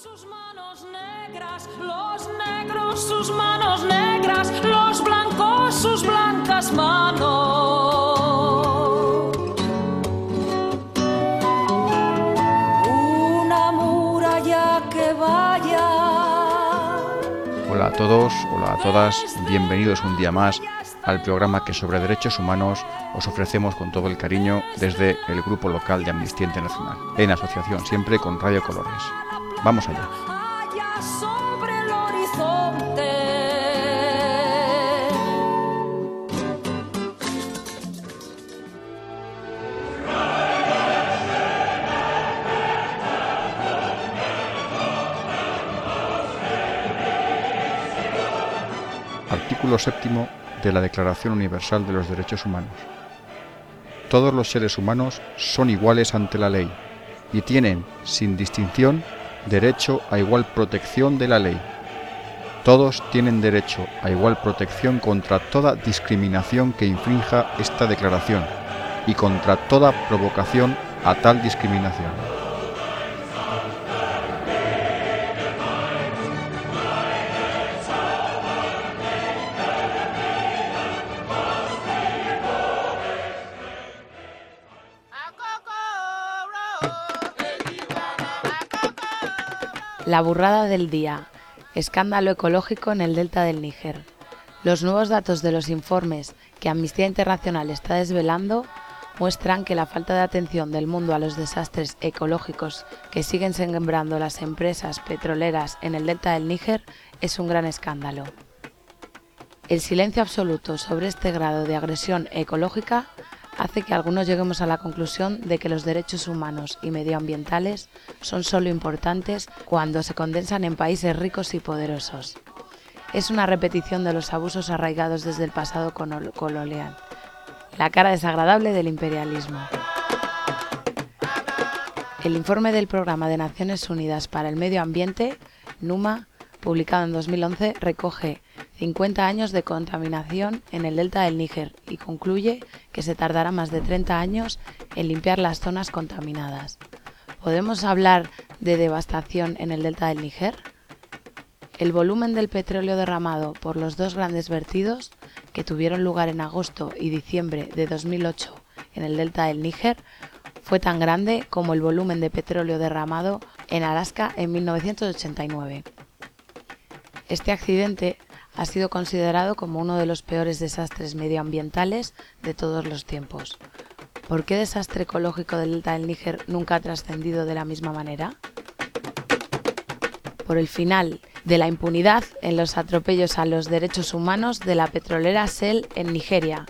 sus manos negras, los negros sus manos negras, los blancos sus blancas manos. Una muralla que vaya. Hola a todos, hola a todas, bienvenidos un día más al programa que sobre derechos humanos os ofrecemos con todo el cariño desde el grupo local de Amnistía Internacional, en asociación siempre con Radio Colores. Vamos allá. Allá sobre el horizonte. Artículo 7 de la Declaración Universal de los Derechos Humanos. Todos los seres humanos son iguales ante la ley y tienen, sin distinción, derecho a igual protección de la ley. Todos tienen derecho a igual protección contra toda discriminación que infrinja esta declaración y contra toda provocación a tal discriminación. La burrada del día. Escándalo ecológico en el delta del Níger. Los nuevos datos de los informes que Amnistía Internacional está desvelando muestran que la falta de atención del mundo a los desastres ecológicos que siguen sembrando las empresas petroleras en el delta del Níger es un gran escándalo. El silencio absoluto sobre este grado de agresión ecológica hace que algunos lleguemos a la conclusión de que los derechos humanos y medioambientales son solo importantes cuando se condensan en países ricos y poderosos. Es una repetición de los abusos arraigados desde el pasado colonial, la cara desagradable del imperialismo. El informe del Programa de Naciones Unidas para el Medio Ambiente, NUMA, publicado en 2011, recoge 50 años de contaminación en el delta del Níger y concluye que se tardará más de 30 años en limpiar las zonas contaminadas. ¿Podemos hablar de devastación en el delta del Níger? El volumen del petróleo derramado por los dos grandes vertidos, que tuvieron lugar en agosto y diciembre de 2008 en el delta del Níger, fue tan grande como el volumen de petróleo derramado en Alaska en 1989. Este accidente ha sido considerado como uno de los peores desastres medioambientales de todos los tiempos. ¿Por qué desastre ecológico del delta del Níger nunca ha trascendido de la misma manera? Por el final de la impunidad en los atropellos a los derechos humanos de la petrolera Shell en Nigeria.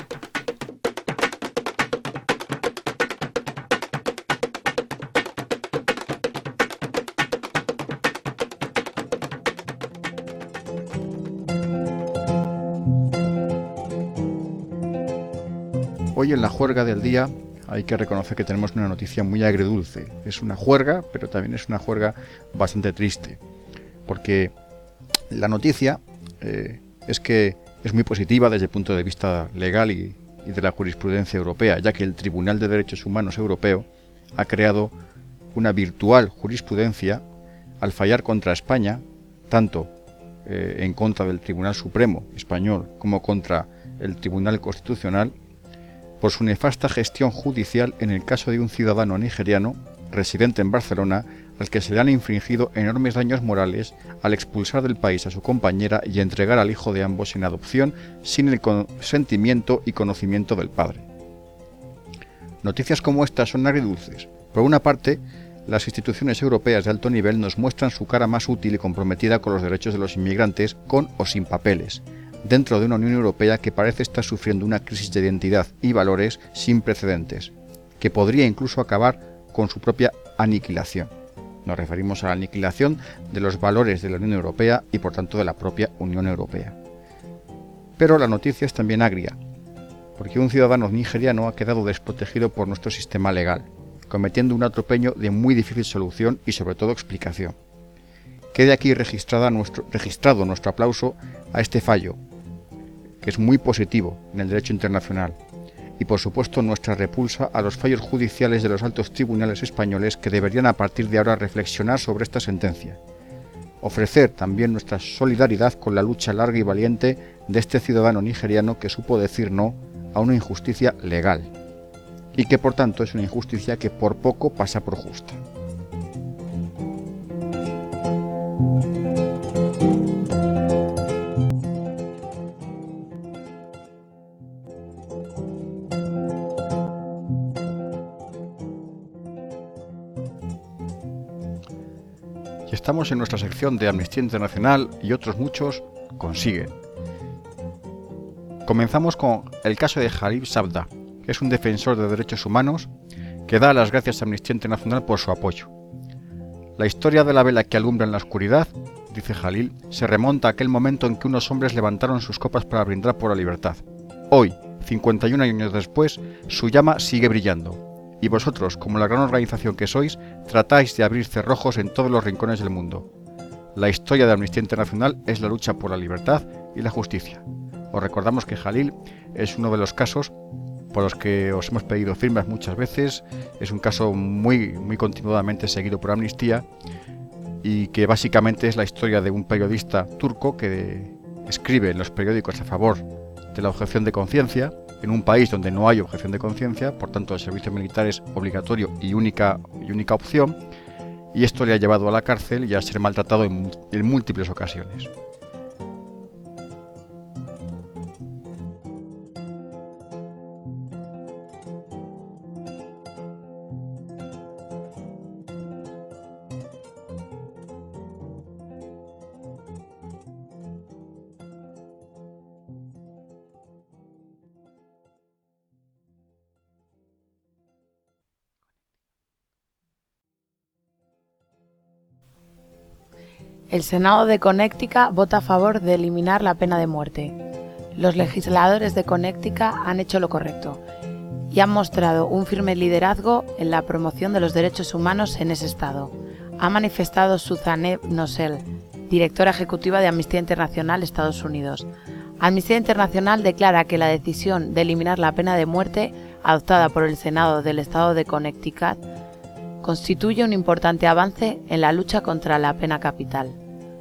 Hoy en la juerga del día hay que reconocer que tenemos una noticia muy agridulce. Es una juerga, pero también es una juerga bastante triste, porque la noticia es que es muy positiva desde el punto de vista legal y de la jurisprudencia europea, ya que el Tribunal de Derechos Humanos Europeo ha creado una virtual jurisprudencia al fallar contra España, tanto en contra del Tribunal Supremo español como contra el Tribunal Constitucional, por su nefasta gestión judicial en el caso de un ciudadano nigeriano residente en Barcelona al que se le han infringido enormes daños morales al expulsar del país a su compañera y entregar al hijo de ambos en adopción sin el consentimiento y conocimiento del padre. Noticias como estas son agridulces. Por una parte, las instituciones europeas de alto nivel nos muestran su cara más útil y comprometida con los derechos de los inmigrantes, con o sin papeles, dentro de una Unión Europea que parece estar sufriendo una crisis de identidad y valores sin precedentes, que podría incluso acabar con su propia aniquilación. Nos referimos a la aniquilación de los valores de la Unión Europea y por tanto de la propia Unión Europea. Pero la noticia es también agria, porque un ciudadano nigeriano ha quedado desprotegido por nuestro sistema legal, cometiendo un atropello de muy difícil solución y sobre todo explicación. Quede aquí registrado nuestro aplauso a este fallo, que es muy positivo en el derecho internacional, y por supuesto nuestra repulsa a los fallos judiciales de los altos tribunales españoles que deberían a partir de ahora reflexionar sobre esta sentencia. Ofrecer también nuestra solidaridad con la lucha larga y valiente de este ciudadano nigeriano que supo decir no a una injusticia legal y que por tanto es una injusticia que por poco pasa por justa. Y estamos en nuestra sección de Amnistía Internacional y otros muchos consiguen. Comenzamos con el caso de Jalil Sabda, que es un defensor de derechos humanos que da las gracias a Amnistía Internacional por su apoyo. La historia de la vela que alumbra en la oscuridad, dice Jalil, se remonta a aquel momento en que unos hombres levantaron sus copas para brindar por la libertad. Hoy, 51 años después, su llama sigue brillando. Y vosotros, como la gran organización que sois, tratáis de abrir cerrojos en todos los rincones del mundo. La historia de Amnistía Internacional es la lucha por la libertad y la justicia. Os recordamos que Jalil es uno de los casos por los que os hemos pedido firmas muchas veces. Es un caso muy continuadamente seguido por Amnistía y que básicamente es la historia de un periodista turco que escribe en los periódicos a favor de la objeción de conciencia, en un país donde no hay objeción de conciencia, por tanto el servicio militar es obligatorio y única opción, y esto le ha llevado a la cárcel y a ser maltratado en múltiples ocasiones. El Senado de Connecticut vota a favor de eliminar la pena de muerte. Los legisladores de Connecticut han hecho lo correcto y han mostrado un firme liderazgo en la promoción de los derechos humanos en ese estado. Ha manifestado Suzanne Nossel, directora ejecutiva de Amnistía Internacional Estados Unidos. Amnistía Internacional declara que la decisión de eliminar la pena de muerte adoptada por el Senado del estado de Connecticut constituye un importante avance en la lucha contra la pena capital.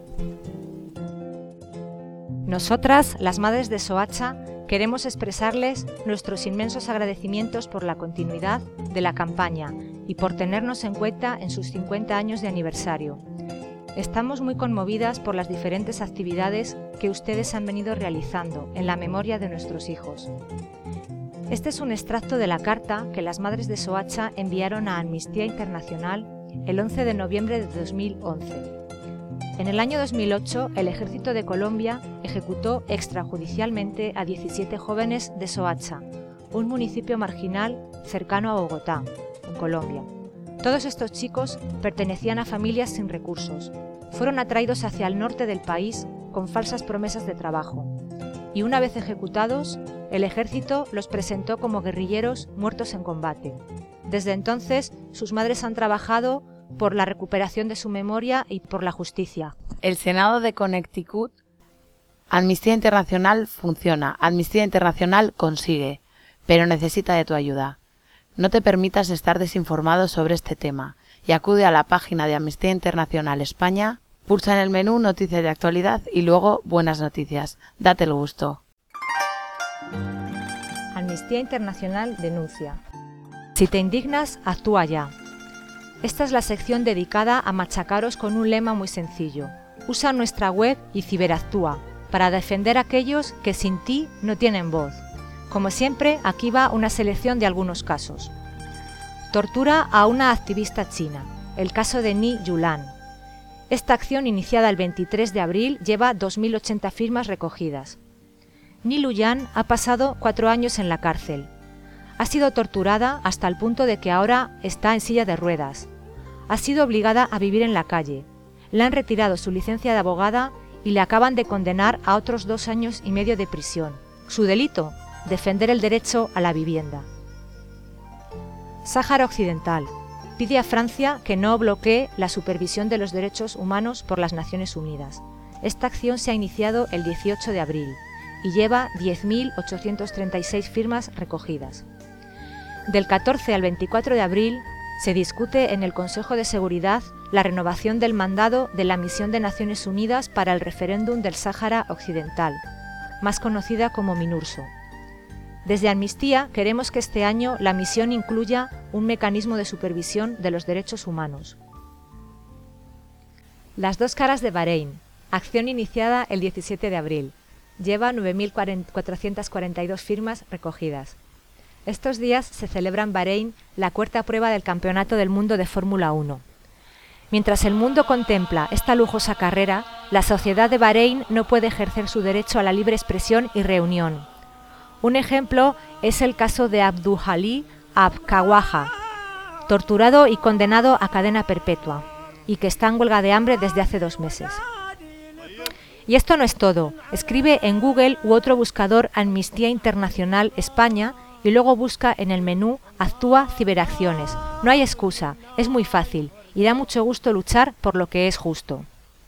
Nosotras, las madres de Soacha, queremos expresarles nuestros inmensos agradecimientos por la continuidad de la campaña y por tenernos en cuenta en sus 50 años de aniversario. Estamos muy conmovidas por las diferentes actividades que ustedes han venido realizando en la memoria de nuestros hijos. Este es un extracto de la carta que las madres de Soacha enviaron a Amnistía Internacional el 11 de noviembre de 2011. En el año 2008, el Ejército de Colombia ejecutó extrajudicialmente a 17 jóvenes de Soacha, un municipio marginal cercano a Bogotá, en Colombia. Todos estos chicos pertenecían a familias sin recursos. Fueron atraídos hacia el norte del país con falsas promesas de trabajo. Y una vez ejecutados, el ejército los presentó como guerrilleros muertos en combate. Desde entonces, sus madres han trabajado por la recuperación de su memoria y por la justicia. El Senado de Connecticut, Amnistía Internacional funciona, Amnistía Internacional consigue, pero necesita de tu ayuda. No te permitas estar desinformado sobre este tema y acude a la página de Amnistía Internacional España, pulsa en el menú Noticias de Actualidad y luego Buenas Noticias. Date el gusto. Amnistía Internacional denuncia. Si te indignas, actúa ya. Esta es la sección dedicada a machacaros con un lema muy sencillo. Usa nuestra web y ciberactúa para defender a aquellos que sin ti no tienen voz. Como siempre, aquí va una selección de algunos casos. Tortura a una activista china, el caso de Ni Yulan. Esta acción, iniciada el 23 de abril, lleva 2.080 firmas recogidas. Ni Yulan ha pasado 4 años en la cárcel. Ha sido torturada hasta el punto de que ahora está en silla de ruedas. Ha sido obligada a vivir en la calle. Le han retirado su licencia de abogada y le acaban de condenar a otros 2 años y medio de prisión. Su delito: defender el derecho a la vivienda. Sáhara Occidental pide a Francia que no bloquee la supervisión de los derechos humanos por las Naciones Unidas. Esta acción se ha iniciado el 18 de abril y lleva 10.836 firmas recogidas. Del 14 al 24 de abril se discute en el Consejo de Seguridad la renovación del mandado de la Misión de Naciones Unidas para el Referéndum del Sáhara Occidental, más conocida como MINURSO. Desde Amnistía queremos que este año la misión incluya un mecanismo de supervisión de los derechos humanos. Las dos caras de Bahrein. Acción iniciada el 17 de abril. Lleva 9.442 firmas recogidas. Estos días se celebra en Bahrein la cuarta prueba del Campeonato del Mundo de Fórmula 1. Mientras el mundo contempla esta lujosa carrera, la sociedad de Bahrein no puede ejercer su derecho a la libre expresión y reunión. Un ejemplo es el caso de Abduljalil Abkawaja, torturado y condenado a cadena perpetua, y que está en huelga de hambre desde hace 2 meses. Y esto no es todo. Escribe en Google u otro buscador Amnistía Internacional España y luego busca en el menú Actúa Ciberacciones. No hay excusa, es muy fácil y da mucho gusto luchar por lo que es justo.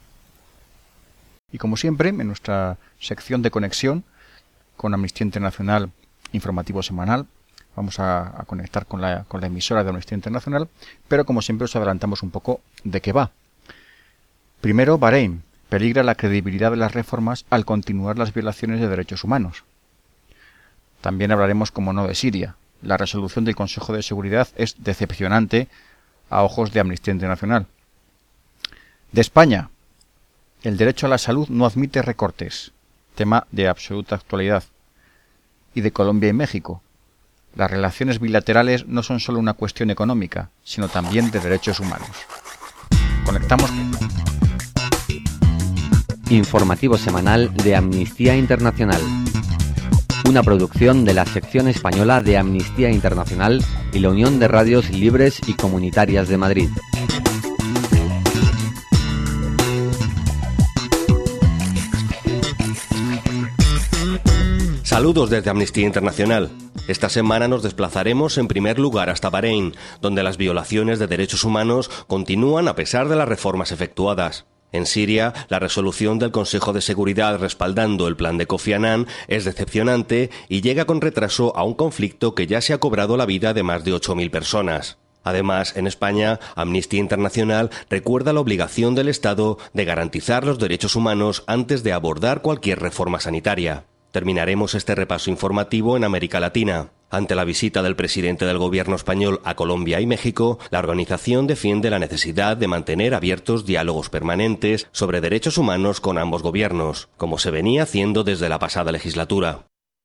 Y como siempre, en nuestra sección de conexión con Amnistía Internacional Informativo Semanal, vamos a conectar con la emisora de Amnistía Internacional, pero como siempre os adelantamos un poco de qué va. Primero, Bahrein. Peligra la credibilidad de las reformas al continuar las violaciones de derechos humanos. También hablaremos, como no, de Siria. La resolución del Consejo de Seguridad es decepcionante a ojos de Amnistía Internacional. De España. El derecho a la salud no admite recortes. Tema de absoluta actualidad. Y de Colombia y México. Las relaciones bilaterales no son solo una cuestión económica, sino también de derechos humanos. Conectamos. Informativo semanal de Amnistía Internacional. Una producción de la sección española de Amnistía Internacional y la Unión de Radios Libres y Comunitarias de Madrid. Saludos desde Amnistía Internacional. Esta semana nos desplazaremos en primer lugar hasta Bahrein, donde las violaciones de derechos humanos continúan a pesar de las reformas efectuadas. En Siria, la resolución del Consejo de Seguridad respaldando el plan de Kofi Annan es decepcionante y llega con retraso a un conflicto que ya se ha cobrado la vida de más de 8.000 personas. Además, en España, Amnistía Internacional recuerda la obligación del Estado de garantizar los derechos humanos antes de abordar cualquier reforma sanitaria. Terminaremos este repaso informativo en América Latina. Ante la visita del presidente del gobierno español a Colombia y México, la organización defiende la necesidad de mantener abiertos diálogos permanentes sobre derechos humanos con ambos gobiernos, como se venía haciendo desde la pasada legislatura.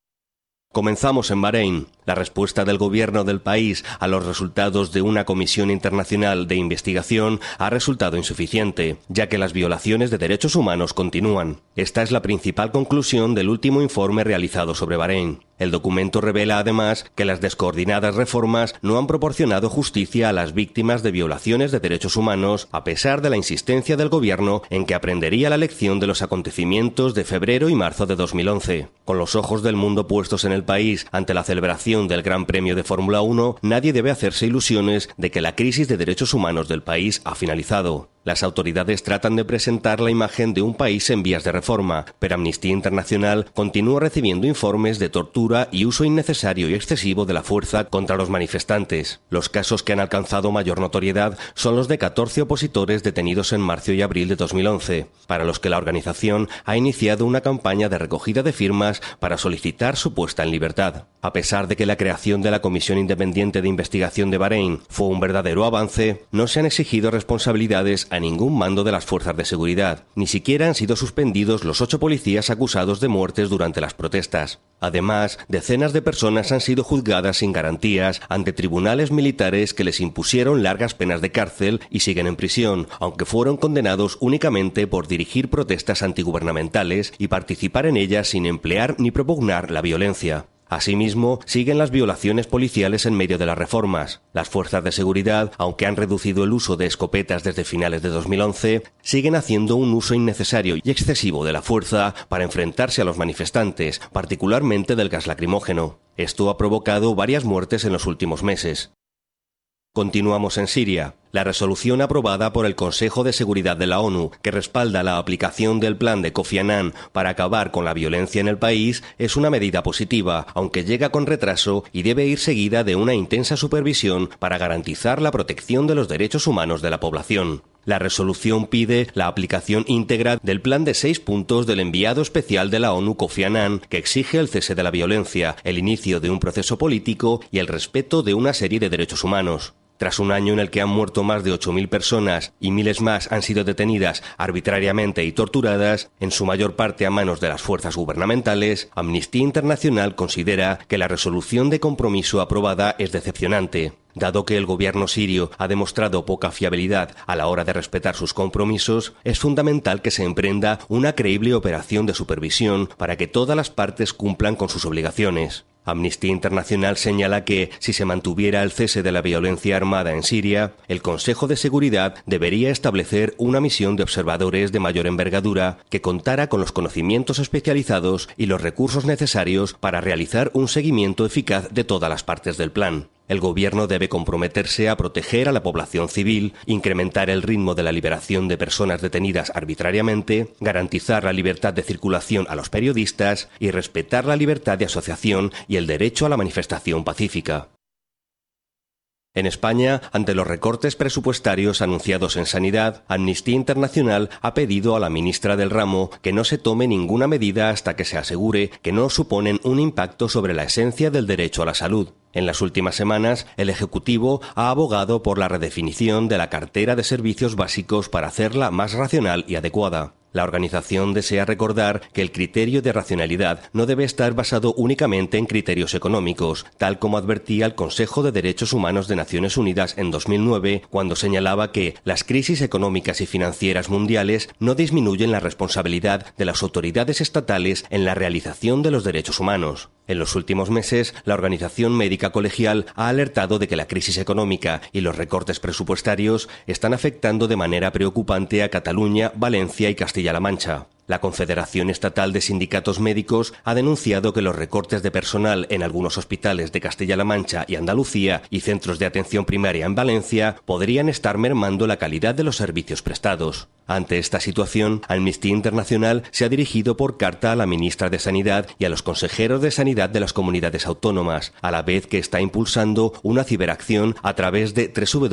Comenzamos en Bahrein. La respuesta del gobierno del país a los resultados de una comisión internacional de investigación ha resultado insuficiente, ya que las violaciones de derechos humanos continúan. Esta es la principal conclusión del último informe realizado sobre Bahrein. El documento revela además que las descoordinadas reformas no han proporcionado justicia a las víctimas de violaciones de derechos humanos, a pesar de la insistencia del gobierno en que aprendería la lección de los acontecimientos de febrero y marzo de 2011. Con los ojos del mundo puestos en el país ante la celebración del Gran Premio de Fórmula 1, nadie debe hacerse ilusiones de que la crisis de derechos humanos del país ha finalizado. Las autoridades tratan de presentar la imagen de un país en vías de reforma, pero Amnistía Internacional continúa recibiendo informes de tortura y uso innecesario y excesivo de la fuerza contra los manifestantes. Los casos que han alcanzado mayor notoriedad son los de 14 opositores detenidos en marzo y abril de 2011, para los que la organización ha iniciado una campaña de recogida de firmas para solicitar su puesta en libertad. A pesar de que la creación de la Comisión Independiente de Investigación de Bahrein fue un verdadero avance, no se han exigido responsabilidades a ningún mando de las fuerzas de seguridad. Ni siquiera han sido suspendidos los 8 policías acusados de muertes durante las protestas. Además, decenas de personas han sido juzgadas sin garantías ante tribunales militares que les impusieron largas penas de cárcel y siguen en prisión, aunque fueron condenados únicamente por dirigir protestas antigubernamentales y participar en ellas sin emplear ni propugnar la violencia. Asimismo, siguen las violaciones policiales en medio de las reformas. Las fuerzas de seguridad, aunque han reducido el uso de escopetas desde finales de 2011, siguen haciendo un uso innecesario y excesivo de la fuerza para enfrentarse a los manifestantes, particularmente del gas lacrimógeno. Esto ha provocado varias muertes en los últimos meses. Continuamos en Siria. La resolución aprobada por el Consejo de Seguridad de la ONU, que respalda la aplicación del plan de Kofi Annan para acabar con la violencia en el país, es una medida positiva, aunque llega con retraso y debe ir seguida de una intensa supervisión para garantizar la protección de los derechos humanos de la población. La resolución pide la aplicación íntegra del plan de 6 puntos del enviado especial de la ONU Kofi Annan, que exige el cese de la violencia, el inicio de un proceso político y el respeto de una serie de derechos humanos. Tras un año en el que han muerto más de 8.000 personas y miles más han sido detenidas arbitrariamente y torturadas, en su mayor parte a manos de las fuerzas gubernamentales, Amnistía Internacional considera que la resolución de compromiso aprobada es decepcionante. Dado que el gobierno sirio ha demostrado poca fiabilidad a la hora de respetar sus compromisos, es fundamental que se emprenda una creíble operación de supervisión para que todas las partes cumplan con sus obligaciones. Amnistía Internacional señala que, si se mantuviera el cese de la violencia armada en Siria, el Consejo de Seguridad debería establecer una misión de observadores de mayor envergadura que contara con los conocimientos especializados y los recursos necesarios para realizar un seguimiento eficaz de todas las partes del plan. El gobierno debe comprometerse a proteger a la población civil, incrementar el ritmo de la liberación de personas detenidas arbitrariamente, garantizar la libertad de circulación a los periodistas y respetar la libertad de asociación y el derecho a la manifestación pacífica. En España, ante los recortes presupuestarios anunciados en Sanidad, Amnistía Internacional ha pedido a la ministra del ramo que no se tome ninguna medida hasta que se asegure que no suponen un impacto sobre la esencia del derecho a la salud. En las últimas semanas, el Ejecutivo ha abogado por la redefinición de la cartera de servicios básicos para hacerla más racional y adecuada. La organización desea recordar que el criterio de racionalidad no debe estar basado únicamente en criterios económicos, tal como advertía el Consejo de Derechos Humanos de Naciones Unidas en 2009, cuando señalaba que las crisis económicas y financieras mundiales no disminuyen la responsabilidad de las autoridades estatales en la realización de los derechos humanos. En los últimos meses, la Organización Médica Colegial ha alertado de que la crisis económica y los recortes presupuestarios están afectando de manera preocupante a Cataluña, Valencia y Castilla-La Mancha. La Confederación Estatal de Sindicatos Médicos ha denunciado que los recortes de personal en algunos hospitales de Castilla-La Mancha y Andalucía y centros de atención primaria en Valencia podrían estar mermando la calidad de los servicios prestados. Ante esta situación, Amnistía Internacional se ha dirigido por carta a la ministra de Sanidad y a los consejeros de Sanidad de las comunidades autónomas, a la vez que está impulsando una ciberacción a través de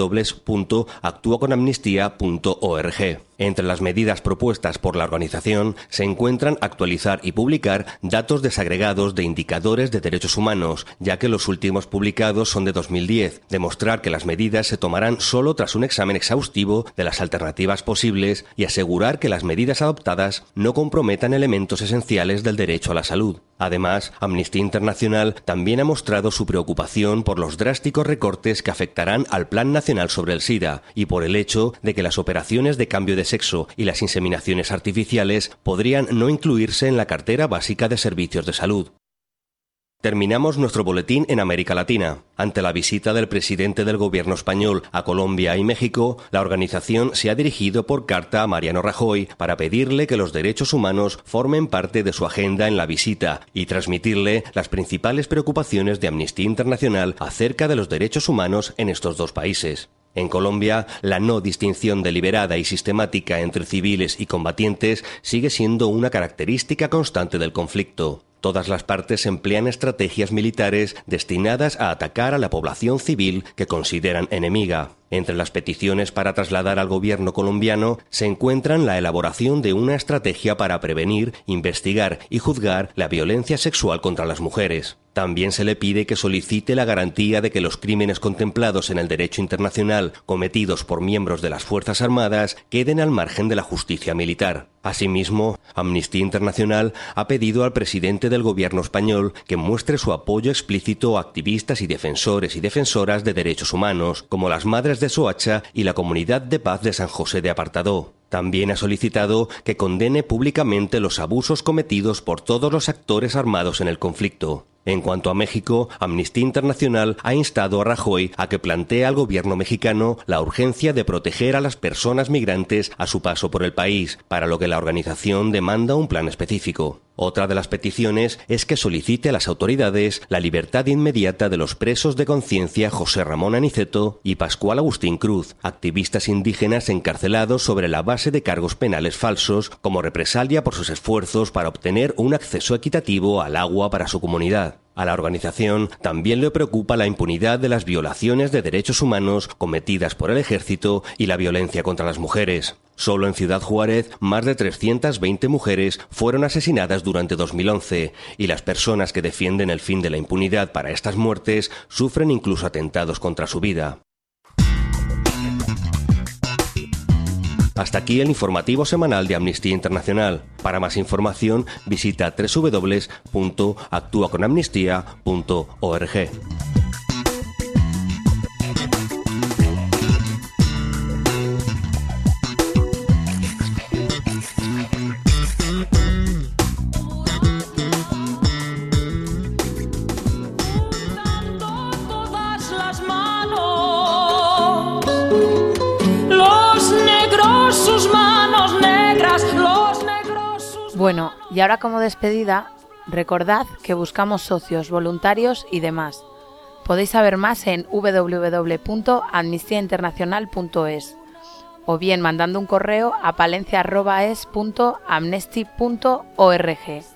www.actuaconamnistía.org. Entre las medidas propuestas por la organización se encuentran actualizar y publicar datos desagregados de indicadores de derechos humanos, ya que los últimos publicados son de 2010, demostrar que las medidas se tomarán solo tras un examen exhaustivo de las alternativas posibles y asegurar que las medidas adoptadas no comprometan elementos esenciales del derecho a la salud. Además, Amnistía Internacional también ha mostrado su preocupación por los drásticos recortes que afectarán al Plan Nacional sobre el SIDA y por el hecho de que las operaciones de cambio de sexo y las inseminaciones artificiales podrían no incluirse en la cartera básica de servicios de salud. Terminamos nuestro boletín en América Latina. Ante la visita del presidente del gobierno español a Colombia y México, la organización se ha dirigido por carta a Mariano Rajoy para pedirle que los derechos humanos formen parte de su agenda en la visita y transmitirle las principales preocupaciones de Amnistía Internacional acerca de los derechos humanos en estos dos países. En Colombia, la no distinción deliberada y sistemática entre civiles y combatientes sigue siendo una característica constante del conflicto. Todas las partes emplean estrategias militares destinadas a atacar a la población civil que consideran enemiga. Entre las peticiones para trasladar al gobierno colombiano se encuentran la elaboración de una estrategia para prevenir, investigar y juzgar la violencia sexual contra las mujeres. También se le pide que solicite la garantía de que los crímenes contemplados en el derecho internacional cometidos por miembros de las Fuerzas Armadas queden al margen de la justicia militar. Asimismo, Amnistía Internacional ha pedido al presidente del gobierno español que muestre su apoyo explícito a activistas y defensores y defensoras de derechos humanos, como las Madres de Soacha y la Comunidad de Paz de San José de Apartadó. También ha solicitado que condene públicamente los abusos cometidos por todos los actores armados en el conflicto. En cuanto a México, Amnistía Internacional ha instado a Rajoy a que plantee al gobierno mexicano la urgencia de proteger a las personas migrantes a su paso por el país, para lo que la organización demanda un plan específico. Otra de las peticiones es que solicite a las autoridades la libertad inmediata de los presos de conciencia José Ramón Aniceto y Pascual Agustín Cruz, activistas indígenas encarcelados sobre la base de cargos penales falsos como represalia por sus esfuerzos para obtener un acceso equitativo al agua para su comunidad. A la organización también le preocupa la impunidad de las violaciones de derechos humanos cometidas por el ejército y la violencia contra las mujeres. Solo en Ciudad Juárez, más de 320 mujeres fueron asesinadas durante 2011 y las personas que defienden el fin de la impunidad para estas muertes sufren incluso atentados contra su vida. Hasta aquí el informativo semanal de Amnistía Internacional. Para más información, visita www.actuaconamnistia.org. Bueno, y ahora como despedida, recordad que buscamos socios, voluntarios y demás. Podéis saber más en www.amnistiainternacional.es o bien mandando un correo a palencia@es.amnesty.org.